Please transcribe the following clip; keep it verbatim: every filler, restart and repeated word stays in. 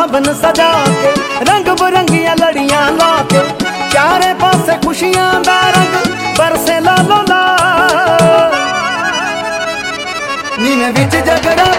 भवन सजा के रंग बिरंगियां लड़ियां ला के चारे पासे खुशियां दा रंग बरसे लालो ला नीवे विच जगड़ा